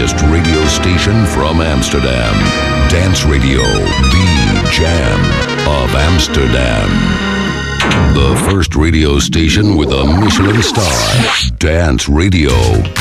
first radio station from Amsterdam. Dance Radio, the jam of Amsterdam. The first radio station with a Michelin star. Dance Radio.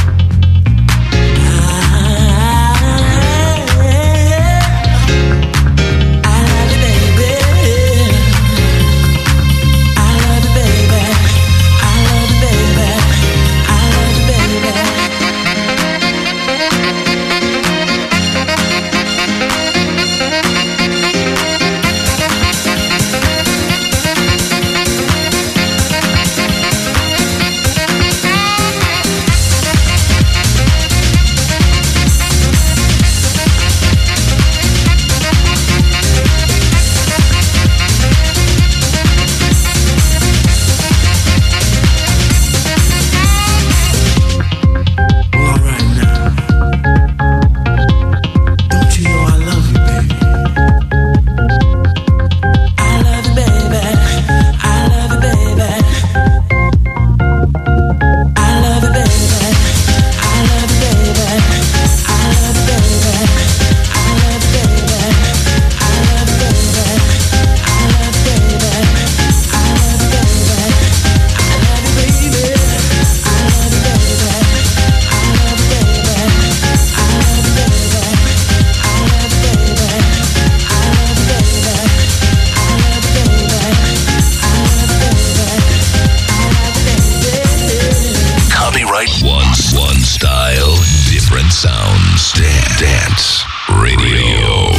Dance Radio.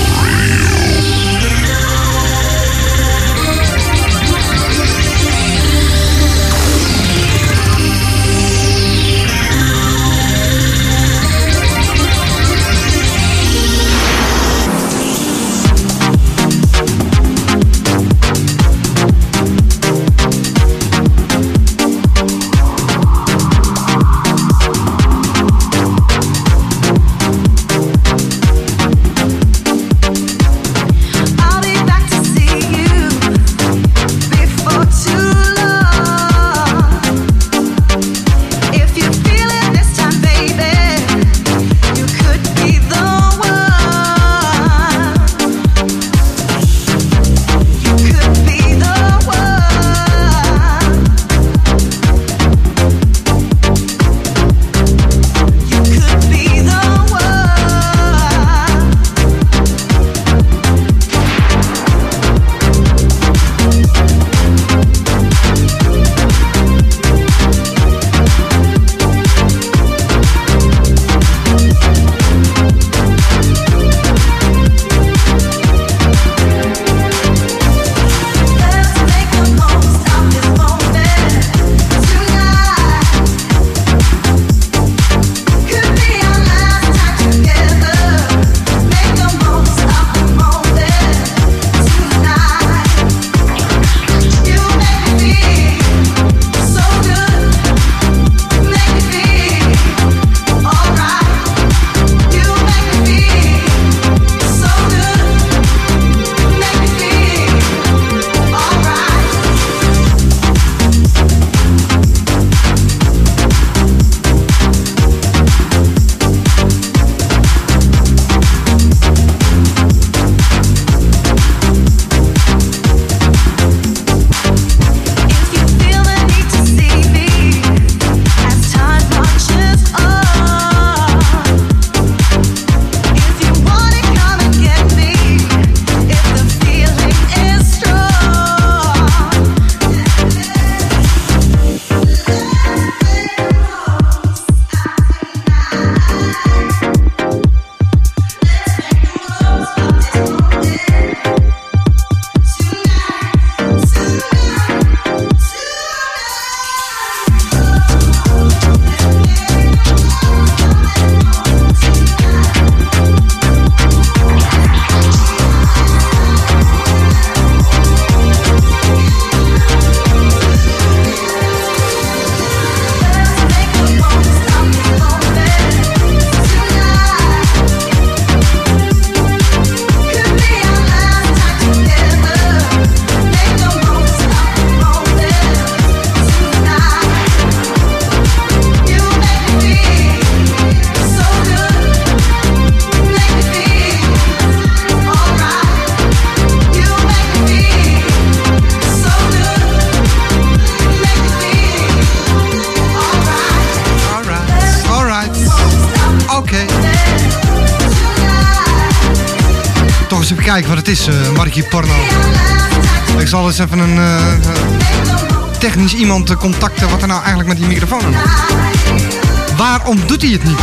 eens even kijken wat het is, Markie Porno. Ik zal eens even een technisch iemand contacten wat er nou eigenlijk met die microfoon aan doet. Waarom doet hij het niet?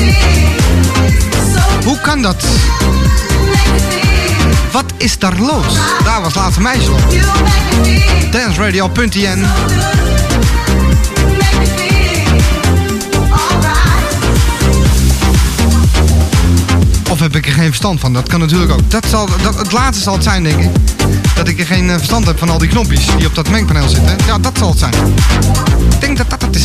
Hoe kan dat? Wat is daar los? Daar was het laatste meisje op. danceradio.nl. Of heb ik er geen verstand van? Dat kan natuurlijk ook. Het laatste zal het zijn, denk ik. Dat ik er geen verstand heb van al die knopjes die op dat mengpaneel zitten. Ja, dat zal het zijn. Ik denk dat dat het is.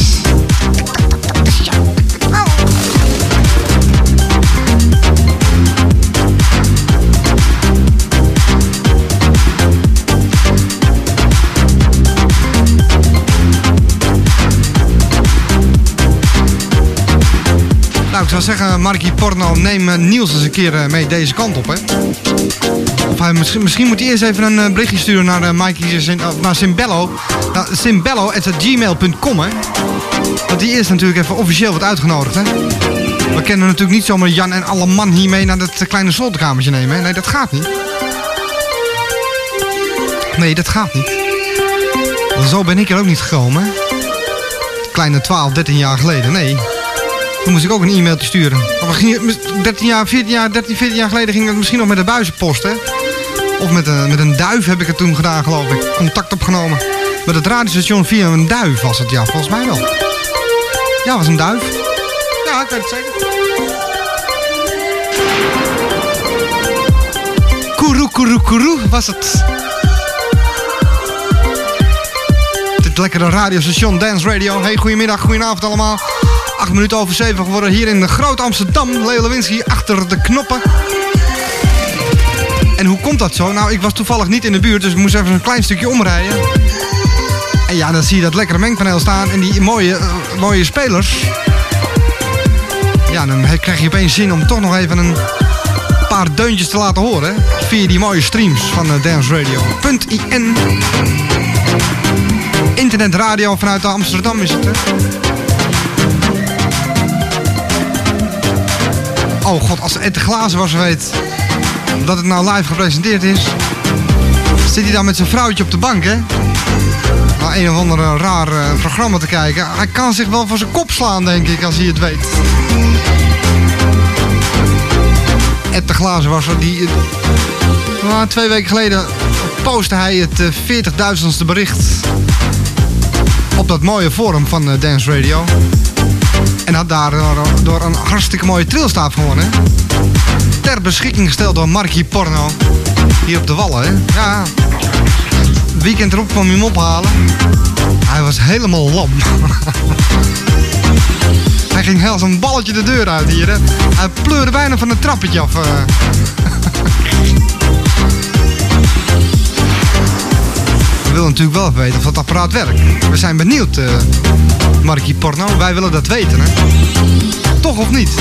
Nou, ik zou zeggen, Markie Porno, neem Niels eens een keer mee deze kant op, hè. Of misschien moet hij eerst even een berichtje sturen naar naar Simbello. Simbello@gmail.com, hè. Dat die eerst natuurlijk even officieel wordt uitgenodigd, hè. We kunnen natuurlijk niet zomaar Jan en alle man hiermee naar dat kleine zolderkamertje nemen, hè. Nee, dat gaat niet. Nee, dat gaat niet. Zo ben ik er ook niet gekomen, hè. Kleine 12, 13 jaar geleden, nee. Toen moest ik ook een e-mailtje sturen. 13, 14 jaar geleden ging het misschien nog met de buizenpost, hè. Of met een duif heb ik het toen gedaan, geloof ik. Contact opgenomen. Met het radiostation via een duif was het, ja, volgens mij wel. Ja, het was een duif. Ja, ik weet het zeker. Koeroe was het. Dit lekkere radiostation Dance Radio. Hey, goedemiddag, goedenavond allemaal. 8 minuten over 7 geworden hier in de Groot Amsterdam. Leo Lewinsky achter de knoppen. En hoe komt dat zo? Nou, ik was toevallig niet in de buurt, dus ik moest even een klein stukje omrijden. En ja, dan zie je dat lekkere mengpaneel staan en die mooie spelers. Ja, dan krijg je opeens zin om toch nog even een paar deuntjes te laten horen. Via die mooie streams van danceradio.in. Internetradio vanuit Amsterdam is het, hè? Oh god, als Ed de Glazenwasser weet dat het nou live gepresenteerd is, zit hij dan met zijn vrouwtje op de bank, hè? Naar een of ander raar programma te kijken. Hij kan zich wel voor zijn kop slaan, denk ik, als hij het weet. Ed de Glazenwasser, die 2 weken geleden postte hij het 40.000ste bericht op dat mooie forum van Dance Radio. En had daar door een hartstikke mooie trilstaaf gewonnen. Ter beschikking gesteld door Markie Porno. Hier op de Wallen, hè. Ja. Weekend erop kwam hij hem ophalen. Hij was helemaal lam. Hij ging als een balletje de deur uit hier, hè. Hij pleurde bijna van een trappetje af. We willen natuurlijk wel even weten of dat apparaat werkt. We zijn benieuwd, Markie Porno. Wij willen dat weten, hè. Toch of niet?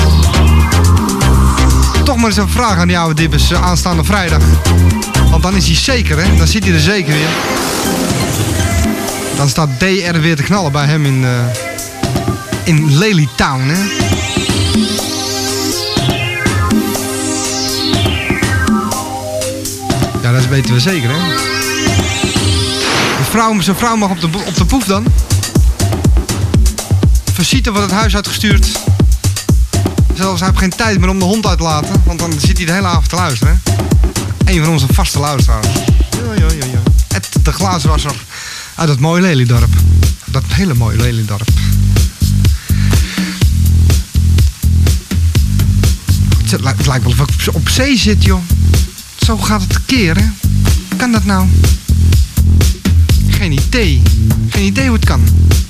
Toch maar eens een vraag aan die oude dibbes aanstaande vrijdag. Want dan is hij zeker, hè. Dan zit hij er zeker weer. Dan staat DR weer te knallen bij hem in Lelytown, hè. Ja, dat weten we zeker, hè. Zijn vrouw mag op de poef dan. Visite wordt het huis uitgestuurd. Zelfs hij heeft geen tijd meer om de hond uit te laten. Want dan zit hij de hele avond te luisteren. Hè? Een van onze vaste luisteraars. Ja. Ed de Glazenwasser uit het mooie Lelydorp. Dat hele mooie Lelydorp. Het lijkt wel of ik op zee zit, joh. Zo gaat het tekeer, hè. Kan dat nou? Geen idee. Geen idee hoe het kan.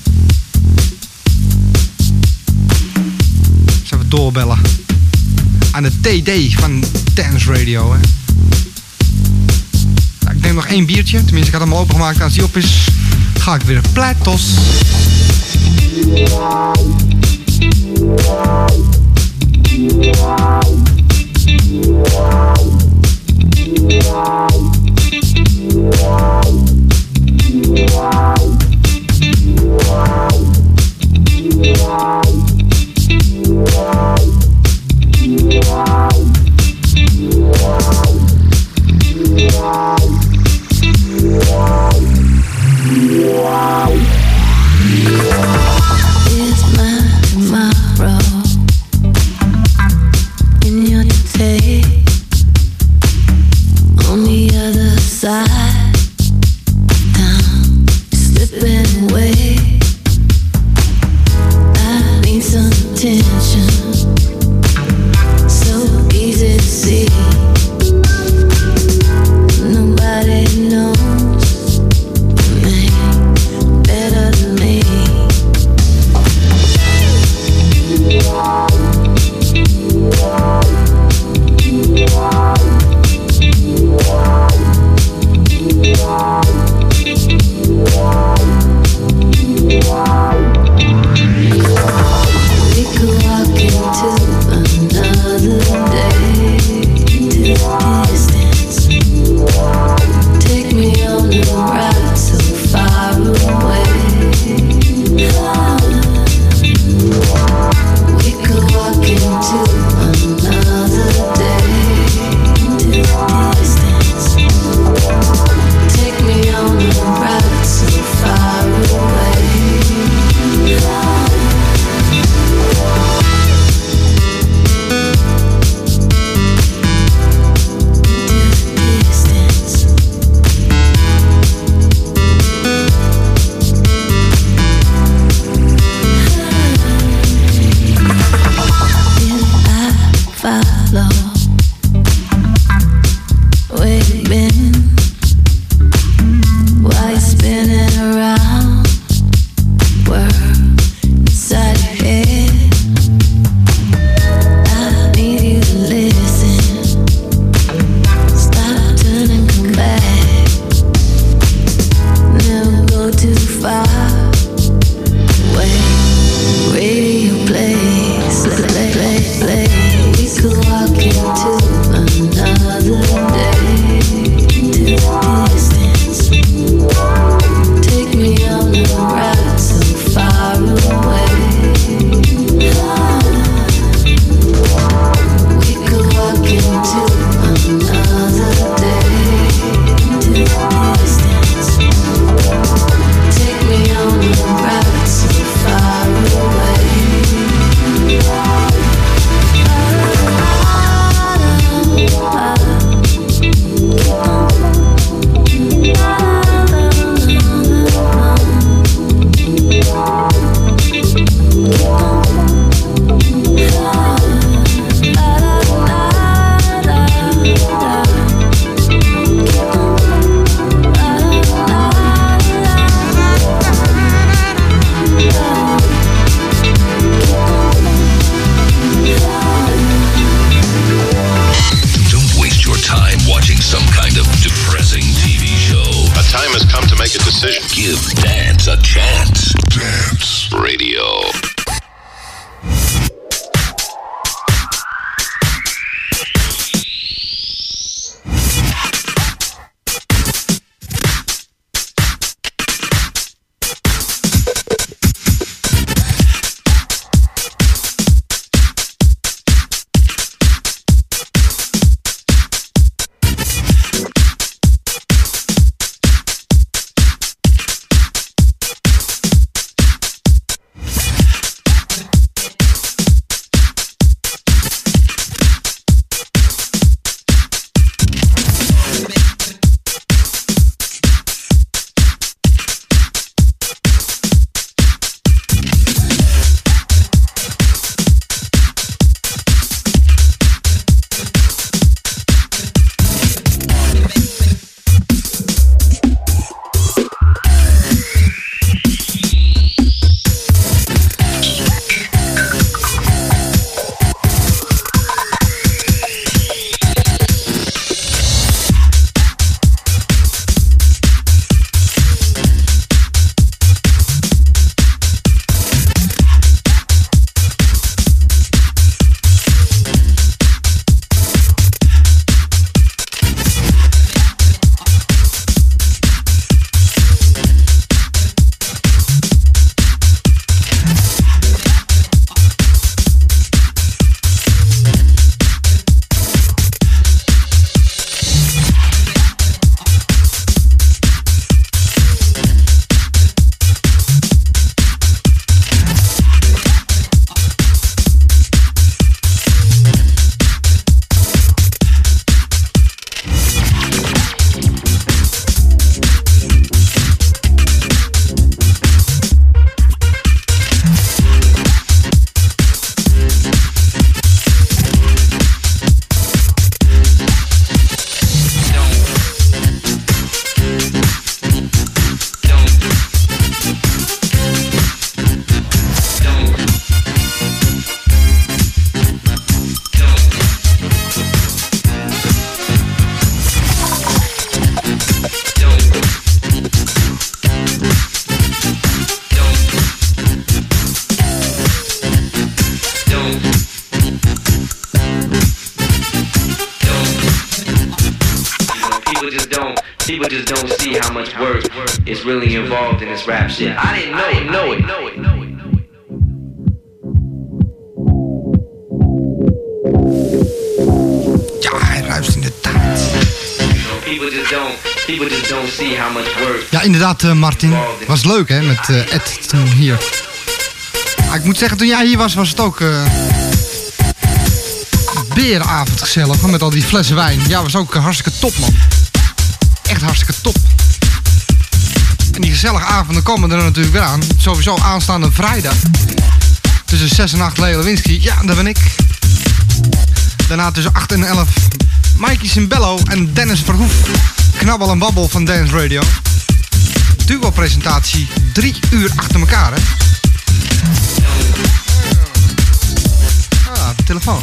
Zullen we doorbellen aan de TD van Dance Radio, hè. Nou, ik neem nog 1 biertje. Tenminste, ik had hem al opengemaakt. Als die op is, ga ik weer platos. People just don't see how much work is really involved in this rap shit. I didn't know it. Ja, hij ruist in de tijd. People just don't see how much work. Ja, inderdaad, Martin. Was leuk, hè, met Ed toen hier. Ik moet zeggen, toen jij hier was het ook berenavond gezellig, met al die flessen wijn. Ja, was ook hartstikke top, man. Echt hartstikke top. En die gezellige avonden komen er natuurlijk weer aan. Sowieso aanstaande vrijdag. Tussen 6 en 8 Leo Lewinsky. Ja, dat ben ik. Daarna tussen 8 en 11 Mikey Cimbello en Dennis Verhoef. Knabbel en babbel van Dance Radio. Duo-presentatie 3 uur achter elkaar, hè. Ah, telefoon.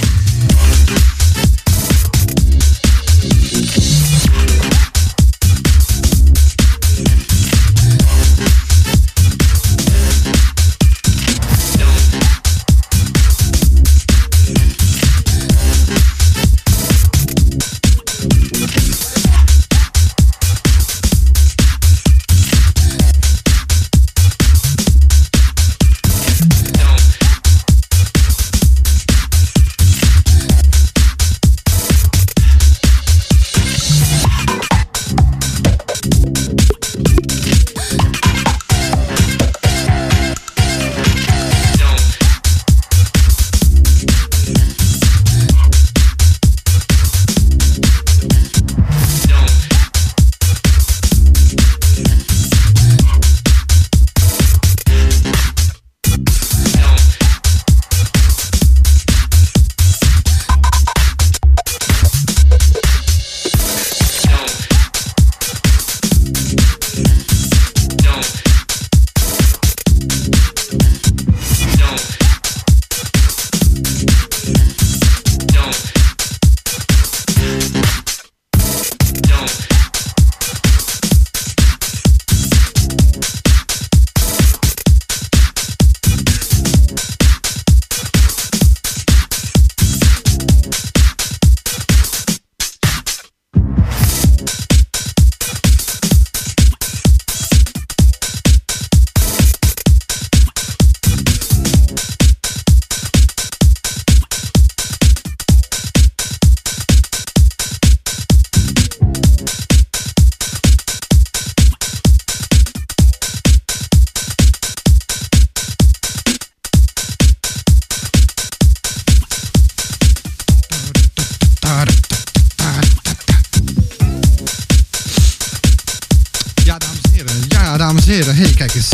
Dames en heren, hey, kijk eens.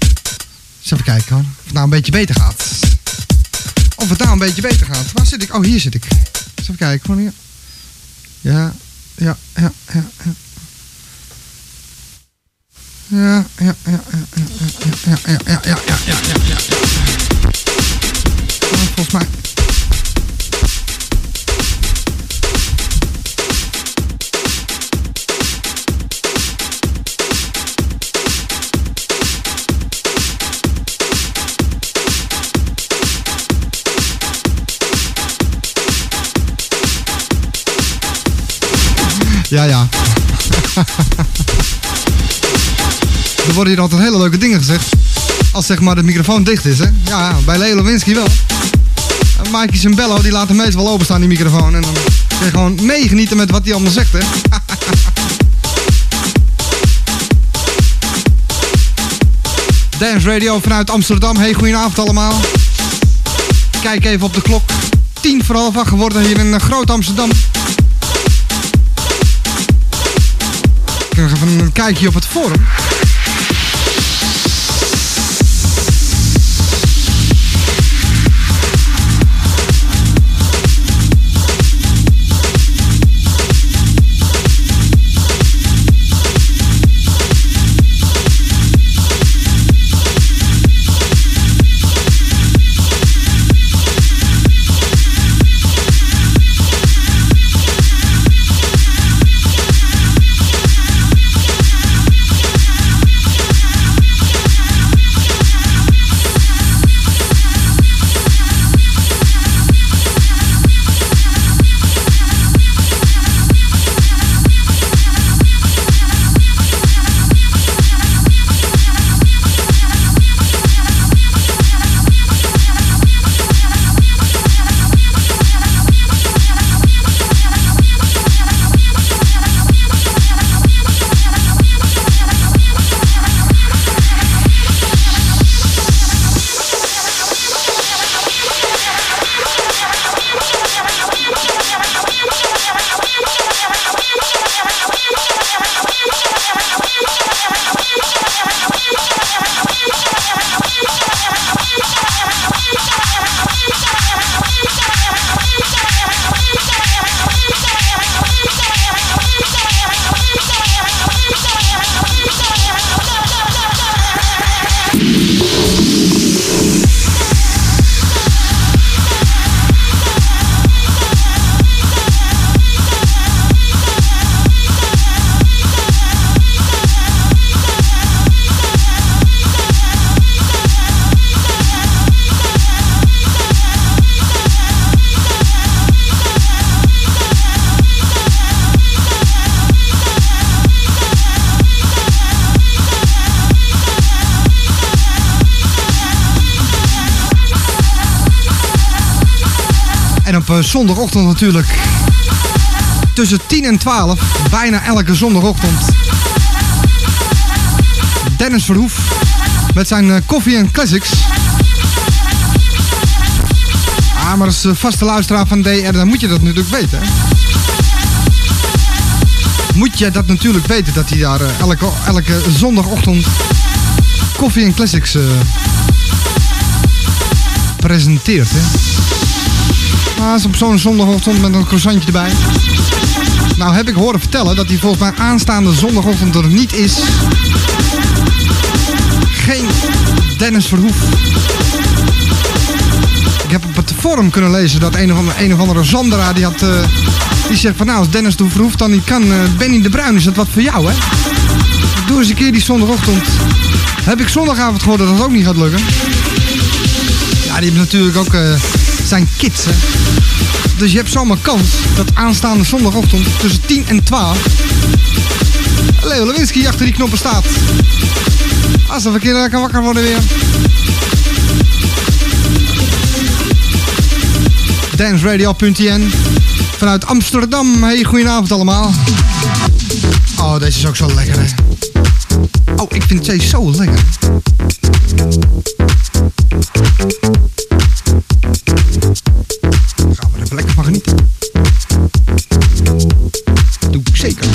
Eens even kijken hoor. Of het nou een beetje beter gaat. Waar zit ik? Oh, hier zit ik. Eens even kijken hoor. Ja. Volgens mij. Ja. Er worden hier altijd hele leuke dingen gezegd. Als zeg maar de microfoon dicht is, hè. Ja, bij Leo Lewinsky wel. En Mikey Cimbello, die laat hem meestal wel openstaan, die microfoon. En dan kun je gewoon meegenieten met wat hij allemaal zegt, hè. Dance Radio vanuit Amsterdam. Hey, goedenavond allemaal. Kijk even op de klok. 8:10 geworden hier in Groot Amsterdam. Ik ga even een kijkje op het forum. zondagochtend natuurlijk. Tussen 10 en 12, bijna elke zondagochtend. Dennis Verhoef met zijn Koffie en Classics. Ah, maar als vaste luisteraar van DR, dan moet je dat natuurlijk weten. Hè? Moet je dat natuurlijk weten dat hij daar elke zondagochtend Koffie en Classics presenteert. Hè? Ah, is op zo'n zondagochtend met een croissantje erbij. Nou heb ik horen vertellen dat hij volgens mij aanstaande zondagochtend er niet is. Geen Dennis Verhoef. Ik heb op het forum kunnen lezen dat een of andere Zandera die zegt van nou, als Dennis de Verhoef dan niet kan, Benny de Bruin, is dat wat voor jou, hè? Doe eens een keer die zondagochtend. Heb ik zondagavond gehoord dat dat ook niet gaat lukken. Ja, die heeft natuurlijk ook zijn kids, hè. Dus je hebt zomaar kans dat aanstaande zondagochtend tussen 10 en 12 Leo Lewinsky achter die knoppen staat. Als een keer kan wakker worden weer. danceradio.nl vanuit Amsterdam. Hey, goedenavond allemaal. Oh, deze is ook zo lekker, hè. Oh, ik vind deze zo lekker. Gaan we er even lekker van genieten. Doe ik zeker.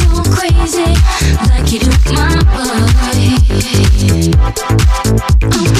Like you do my body.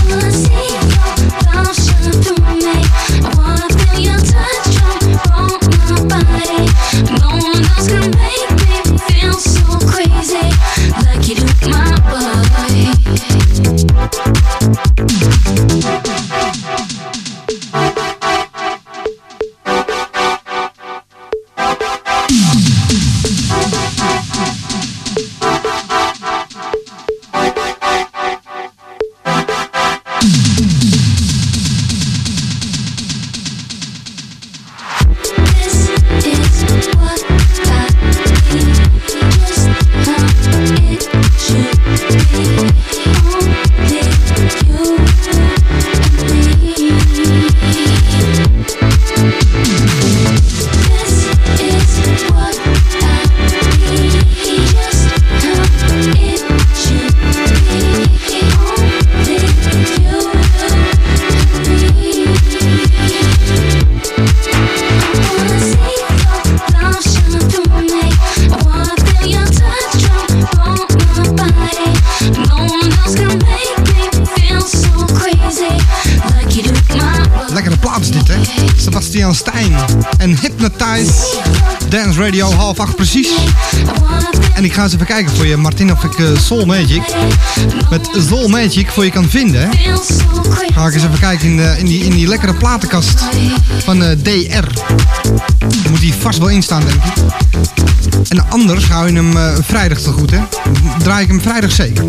hè. Sebastian Stijn en Hypnotize. Dance Radio, 7:30 precies. En ik ga eens even kijken voor je, Martin, of ik Soul Magic met Soul Magic voor je kan vinden, hè. Ga ik eens even kijken in die lekkere platenkast van DR. Daar moet die vast wel in staan, denk ik. En anders hou je hem vrijdag te goed, hè. Draai ik hem vrijdag zeker.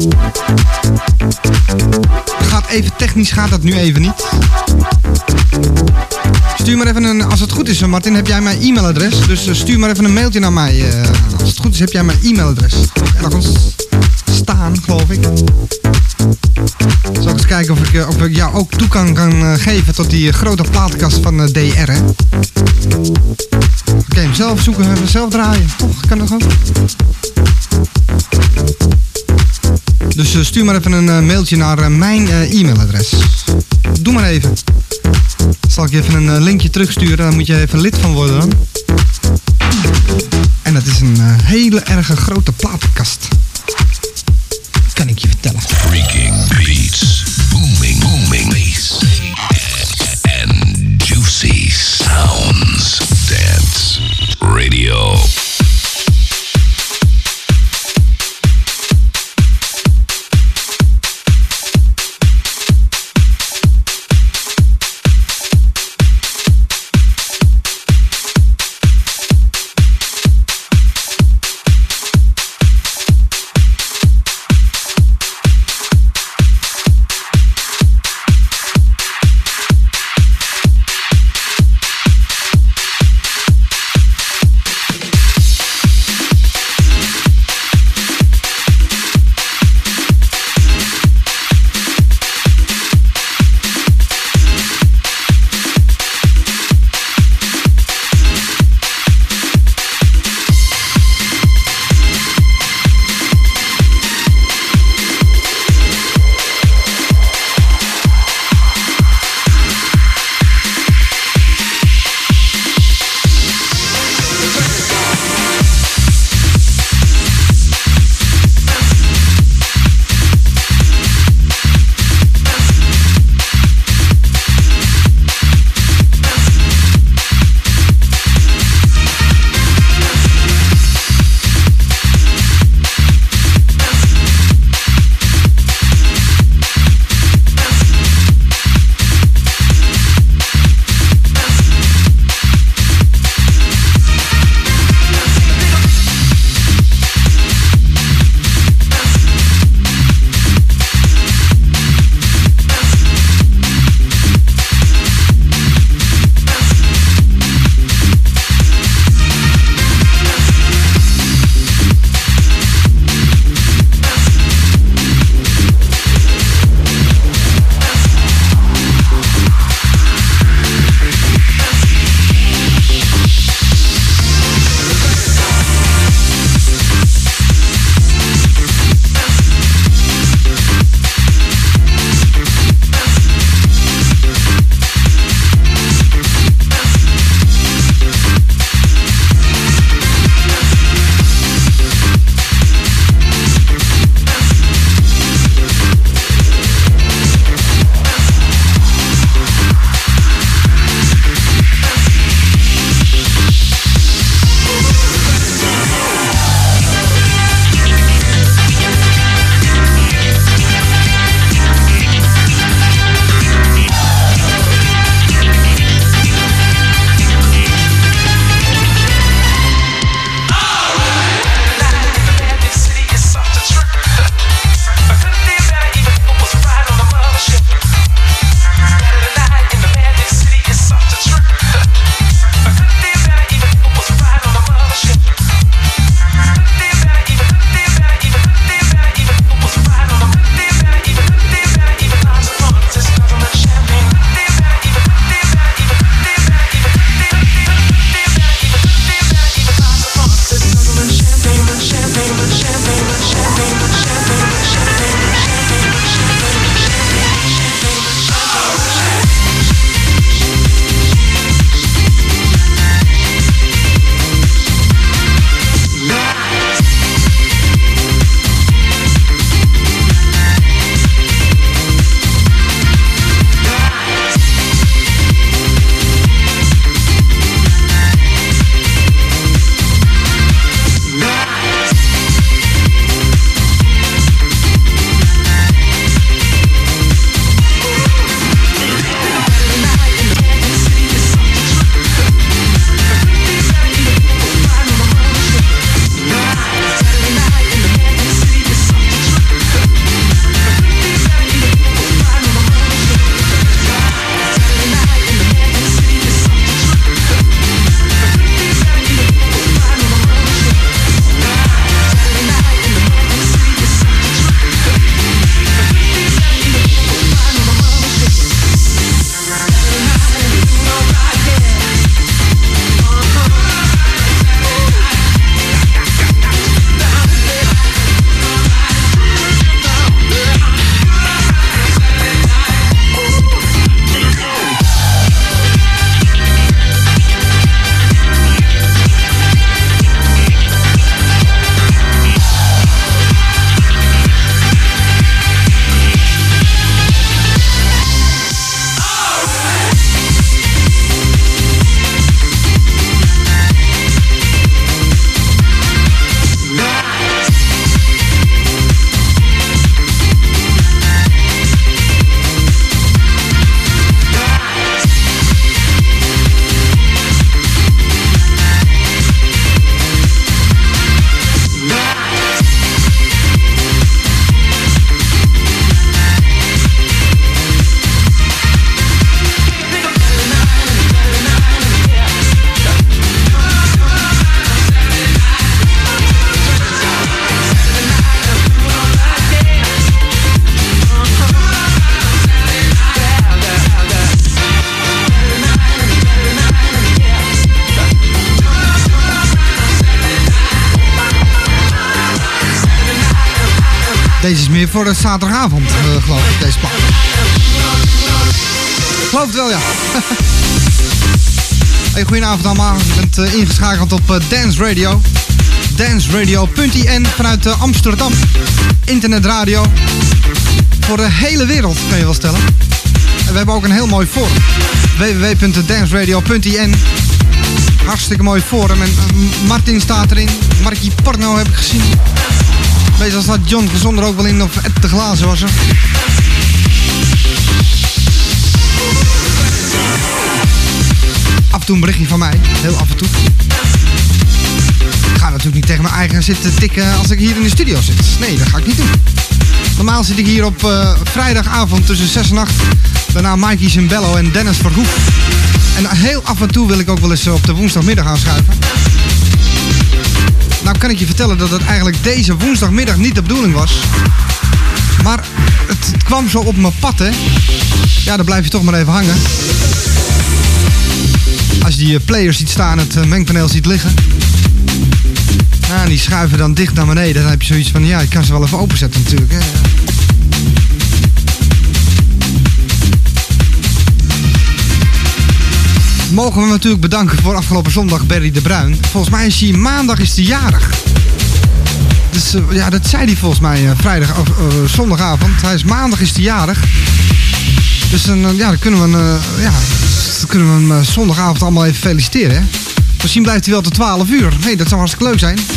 Gaat even technisch, gaat dat nu even niet. Stuur maar even als het goed is, Martin, heb jij mijn e-mailadres. Dus stuur maar even een mailtje naar mij. Als het goed is, heb jij mijn e-mailadres. Ergens staan, geloof ik. Zal ik eens kijken of ik jou ook toe kan geven tot die grote platenkast van DR, hè. Oké, hem zelf zoeken, zelf draaien. Toch, kan dat ook. Dus stuur maar even een mailtje naar mijn e-mailadres. Doe maar even. Zal ik je even een linkje terugsturen, dan moet je even lid van worden dan. En dat is een hele erge grote platenkast. Kan ik je vertellen. Freaking beats, booming bass, and juicy sounds. Dance Radio. Deze is meer voor de zaterdagavond, geloof ik, deze plaat. Geloof het wel, ja. Hey, goedenavond allemaal. Je bent ingeschakeld op Dance Radio. Danceradio.in vanuit Amsterdam. Internetradio. Voor de hele wereld, kan je wel stellen. En we hebben ook een heel mooi forum. www.danceradio.in. Hartstikke mooi forum. En Martin staat erin. Markie Porno heb ik gezien. Meestal staat John Gezonder ook wel in. Of Ed de Glazen was er. Af en toe een berichtje van mij. Heel af en toe. Ik ga natuurlijk niet tegen mijn eigen zitten tikken als ik hier in de studio zit. Nee, dat ga ik niet doen. Normaal zit ik hier op vrijdagavond tussen 6 en 8. Daarna Mikey Zimbello en Dennis Verhoef. En heel af en toe wil ik ook wel eens op de woensdagmiddag aanschuiven. Nou kan ik je vertellen dat het eigenlijk deze woensdagmiddag niet de bedoeling was. Maar het kwam zo op mijn pad, hè. Ja, dan blijf je toch maar even hangen. Als je die players ziet staan, het mengpaneel ziet liggen. Nou, die schuiven dan dicht naar beneden. Dan heb je zoiets van, ja, ik kan ze wel even openzetten natuurlijk, hè. Mogen we natuurlijk bedanken voor afgelopen zondag Berry de Bruin. Volgens mij is hij maandag jarig. Dus ja, dat zei hij volgens mij zondagavond. Hij is maandag jarig. Dus ja, dan kunnen we hem zondagavond allemaal even feliciteren, hè. Misschien blijft hij wel tot 12 uur. Nee, dat zou hartstikke leuk zijn.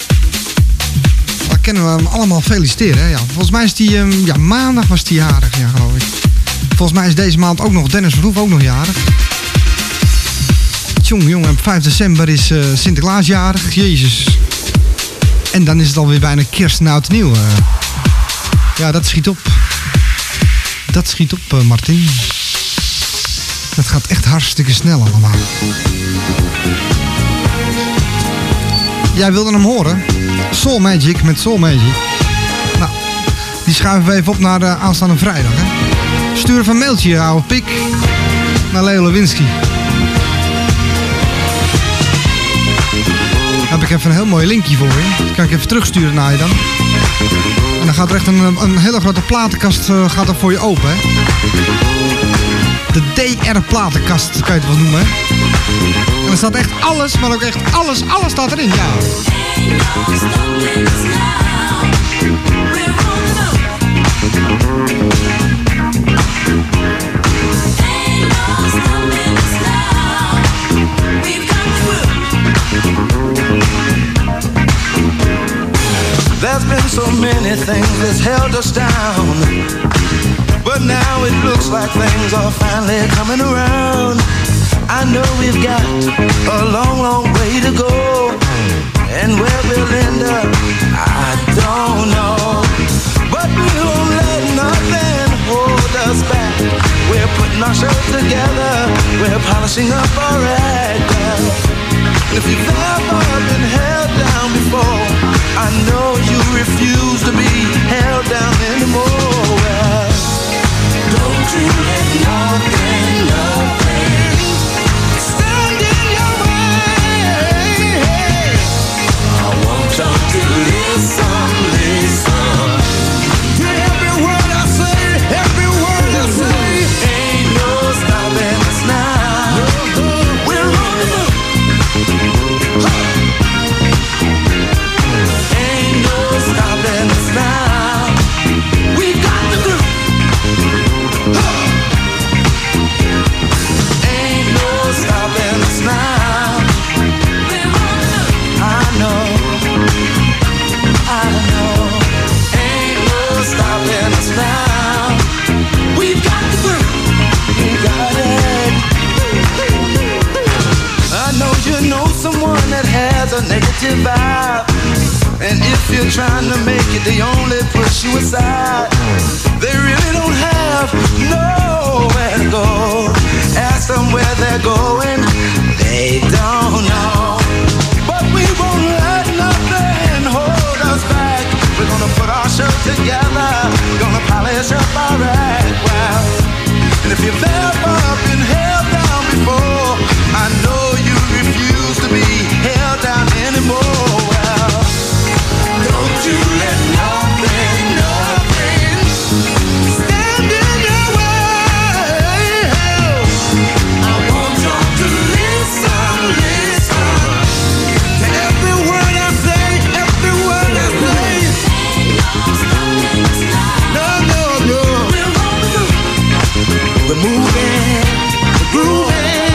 Dan kunnen we hem allemaal feliciteren, hè. Ja, volgens mij is hij, maandag was hij jarig, ja, geloof ik. Volgens mij is deze maand ook nog Dennis Verhoef ook nog jarig. Jongen, op 5 december is Sinterklaas jarig. Jezus. En dan is het alweer bijna kerst en oud en nieuw. Ja, dat schiet op. Dat schiet op, Martin. Dat gaat echt hartstikke snel allemaal. Jij wilde hem horen? Soul Magic met Soul Magic. Nou, die schuiven we even op naar aanstaande vrijdag, hè. Stuur even een mailtje, ouwe pik. Naar Leo Lewinsky. Dan heb ik even een heel mooi linkje voor je. Dat kan ik even terugsturen naar je dan. En dan gaat er echt een hele grote platenkast gaat er voor je open, hè. De DR platenkast kan je het wel noemen, hè. En er staat echt alles, maar ook echt alles staat erin, ja. There's been so many things that's held us down, but now it looks like things are finally coming around. I know we've got a long, long way to go, and where we'll end up, I don't know. But we won't let nothing hold us back. We're putting our show together, we're polishing up our act. And if you've ever been held down before, I know you refuse to be held down anymore. Well, don't you let nothing stand in your way. I want y'all to listen. To every word I say, ain't no stopping us now. We're on the move. Ain't no stopping us now. We got the groove. Ain't no stopping us now. I know. Ain't no stopping us now. We've got the groove. We got it. I know you know someone that has a negative vibe, and if you're trying to make it, they only push you aside. They really don't have nowhere to go. Ask them where they're going, they don't know. But we won't let nothing hold us back. We're gonna put our show together, gonna polish up our act. Well, and if you've ever been held down before, I know you refuse to be held down anymore. Well, don't you let nothing we're moving, we're grooving.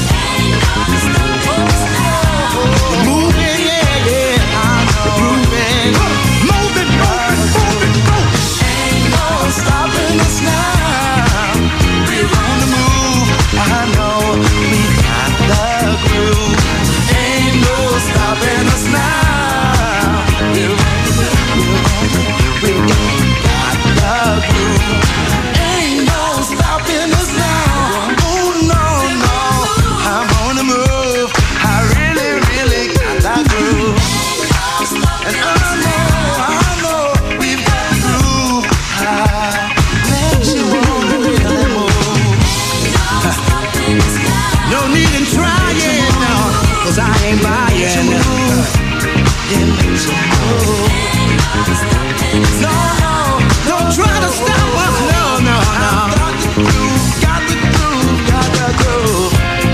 We're moving, yeah, yeah. We're grooving. Moving, moving, moving, moving. Ain't no stopping us now. We're on the move. I know we got the groove. Ain't no stopping us now. We're on the move. We got the groove. Ain't no stopping us now. Oh no, no. I'm on the move. I really, really got that groove. And I know we've got the groove. Makes you wanna really move. No need in trying, no, 'cause I ain't buying. It makes you move. No, no, don't try to stop us. No, no, no. Got the groove, got the groove, got the groove.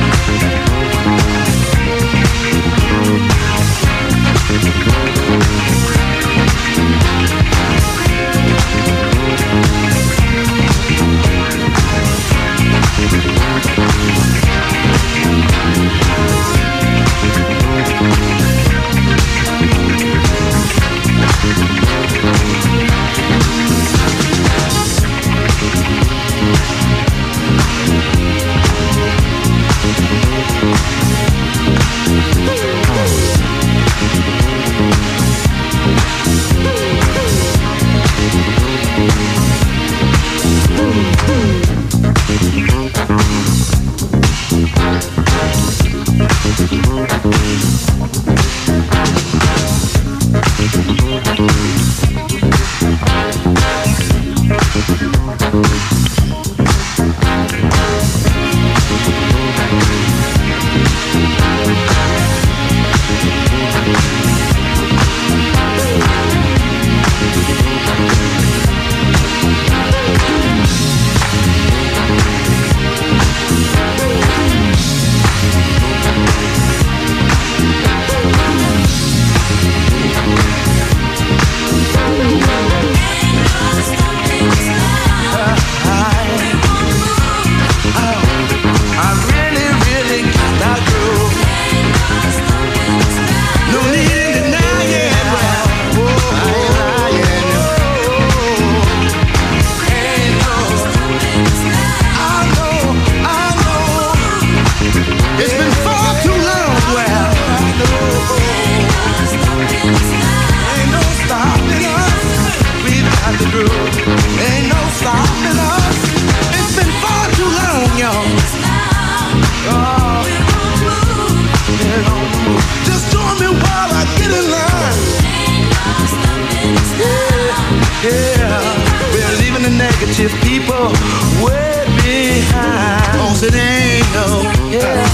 People way behind. Oh, it ain't no. Yeah.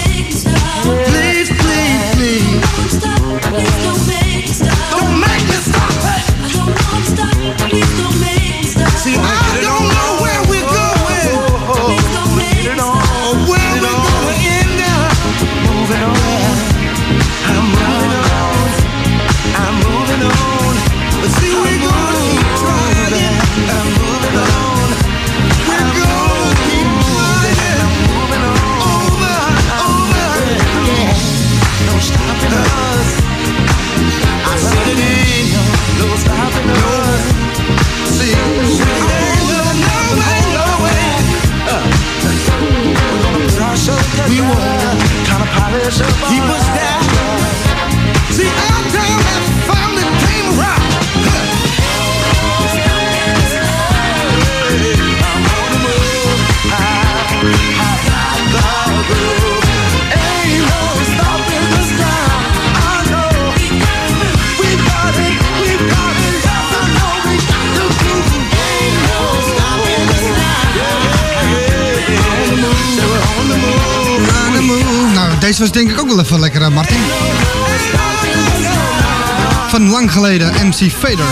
Please, please, please. Don't make me stop. Don't make me stop. Hey. I don't want to stop. Please don't make me stop. See, I don't know where we're going. Please don't make me stop. Where we're going to end up. Moving on. I'm moving on. I'm moving on. But see, we're gonna keep trying. I'm moving on. Stopping us. I said it ain't no stopping us. See, ain't no way. We're gonna put our show together. We won't kind of polish up. Keep us down. See, our time has finally came around. I'm on the move. I got the groove. Ain't no stopping us now. I know we got it. Yes, I know we got the groove. Ain't no stopping us now. On the move. On the move. Nou, deze was denk ik ook wel even lekker, Martin. Van lang geleden, MC Fader.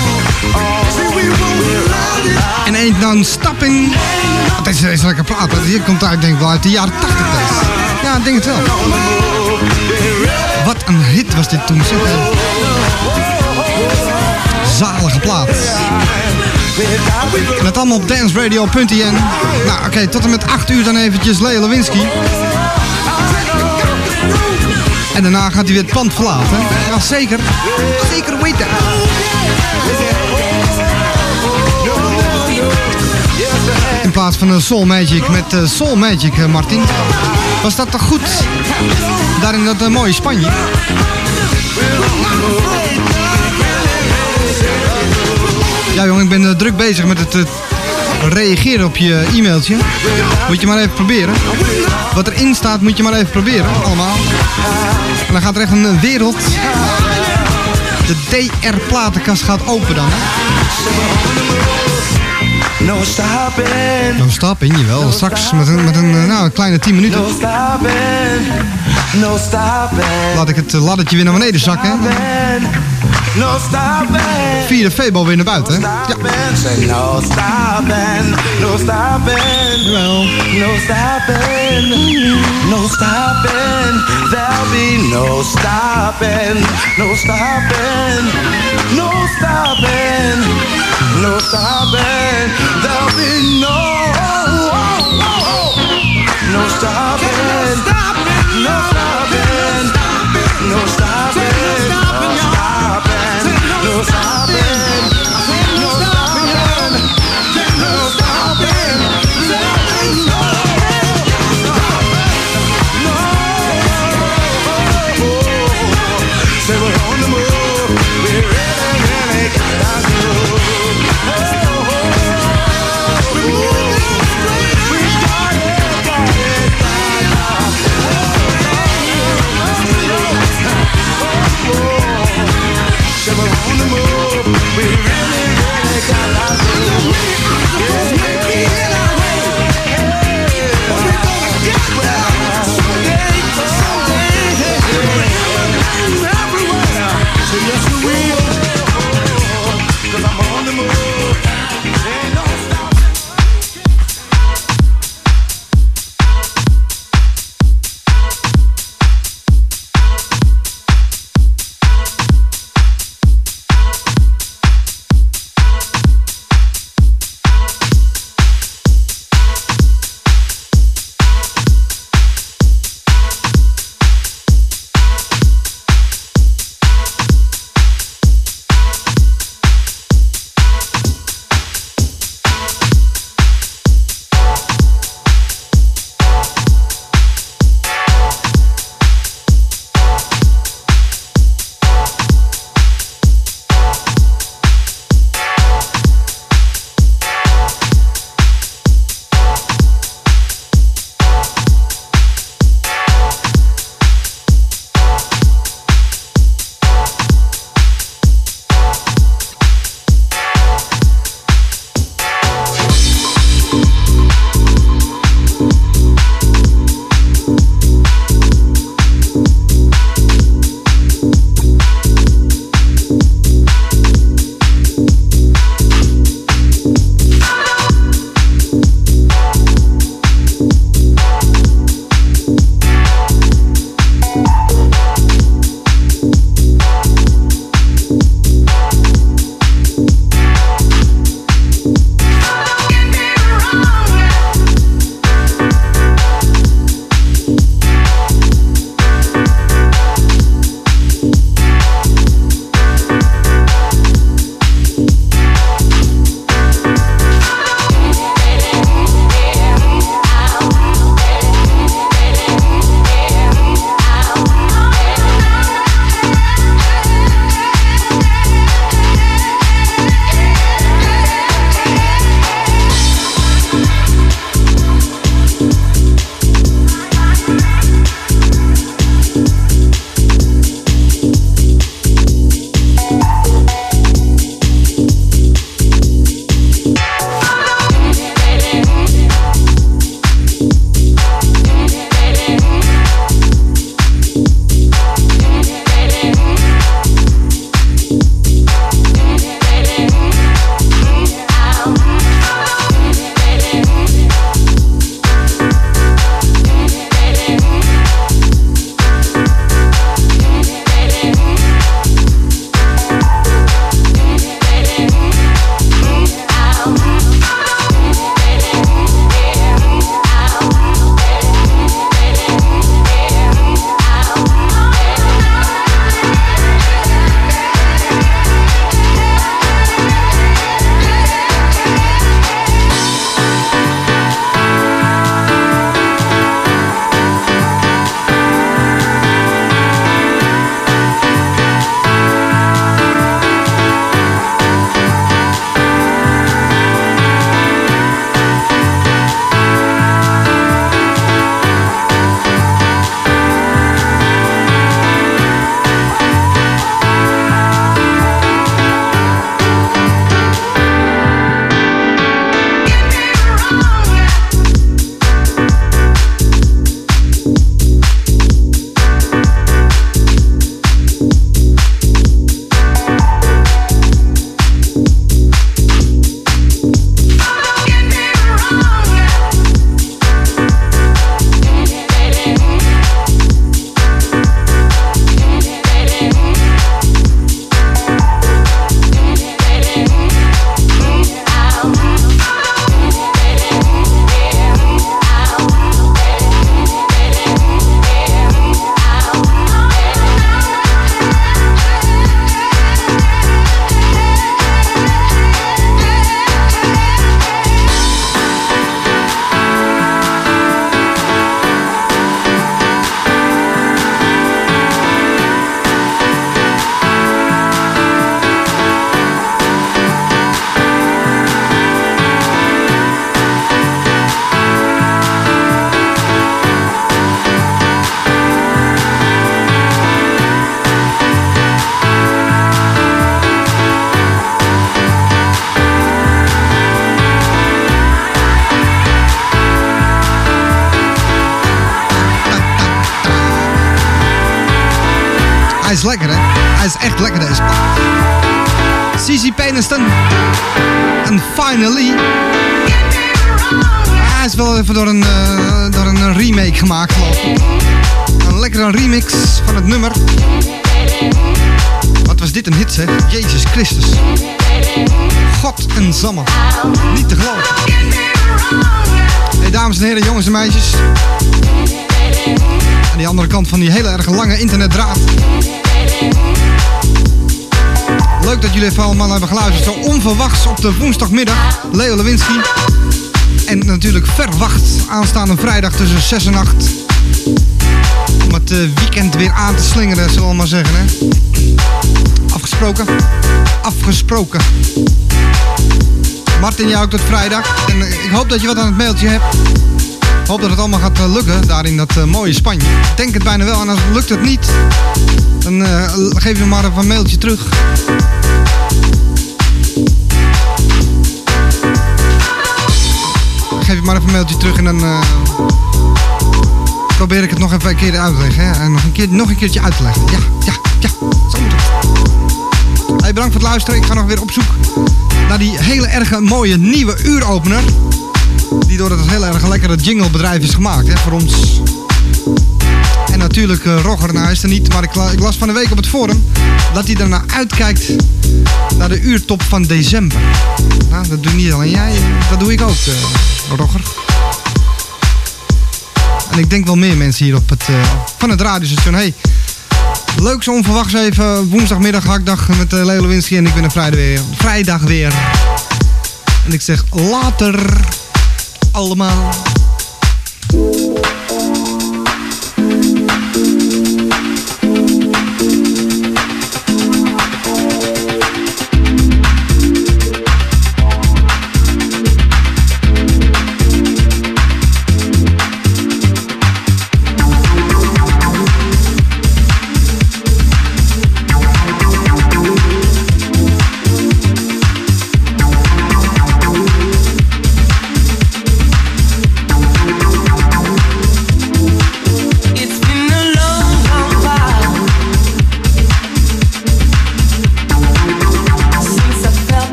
En Ain't No Stopping. Deze is lekker plaat. Hier komt uit, denk ik wel uit de jaren 80 deze. Ja, ik denk het wel. Wat een hit was dit toen, zeg. Zalige plaat. En dat allemaal op danceradio.nl. Nou oké, tot en met 8 uur dan eventjes Leo Lewinsky. En daarna gaat hij weer het pand verlaten. Ja, zeker. Zeker weten. In plaats van Soul Magic met Soul Magic, Martin. Was dat toch goed? Daar in dat mooie Spanje. Ja jongen, ik ben druk bezig met het reageren op je e-mailtje. Moet je maar even proberen. Wat erin staat moet je maar even proberen, allemaal. En dan gaat er echt een wereld. De DR-platenkast gaat open dan. No stopping. No stopping, jawel. Straks met een kleine 10 minuten. No stopping. No stopping. Laat ik het laddertje weer naar beneden zakken. No stopping. Via de Febo weer naar buiten, hè? Ja. Say no stopping. No stopping. Jawel. No stopping. No stopping. There'll be no stopping. No stopping. No stopping. No stopping. There'll be no stopping. No stopping. No stopping. No stopping. No stopping, no stopping, no stopping, say we're on the move, we really got to move. We got it. Say we're on the move, we really got to move. Hij is lekker, hè? Hij is echt lekker, deze plaat. CeCe Peniston. En Finally. Hij is wel even door een remake gemaakt, geloof ik. Een lekkere remix van het nummer. Wat was dit een hit, zeg? Jezus Christus. God en zamme. Niet te geloven. Hey, dames en heren, jongens en meisjes. Aan die andere kant van die hele erg lange internetdraad. Leuk dat jullie even allemaal hebben geluisterd. Zo onverwachts op de woensdagmiddag. Leo Lewinsky. En natuurlijk verwacht aanstaande vrijdag tussen 6 en 8. Om het weekend weer aan te slingeren, zullen we maar zeggen. Hè? Afgesproken. Martin, jij ook tot vrijdag. En ik hoop dat je wat aan het mailtje hebt. Ik hoop dat het allemaal gaat lukken, daar in dat mooie Spanje. Ik denk het bijna wel, en als lukt het niet, dan geef je maar even een mailtje terug. Geef je maar even een mailtje terug en dan probeer ik het nog even een keer uit te leggen. Hè? En nog een keertje uit te leggen. Ja, zo moet het. Hey, bedankt voor het luisteren. Ik ga nog weer op zoek naar die hele erg mooie nieuwe uuropener. Die door het heel erg lekkere jinglebedrijf is gemaakt, hè, voor ons. En natuurlijk Roger, nou hij is er niet, maar ik las van de week op het forum dat hij ernaar uitkijkt naar de uurtop van december. Nou, dat doe niet alleen jij, dat doe ik ook, Roger. En ik denk wel meer mensen hier op van het radiostation. Hey, leuk zo onverwachts even woensdagmiddag, hakdag met Leo Lewinsky en ik ben een vrijdag weer. En ik zeg later allemaal.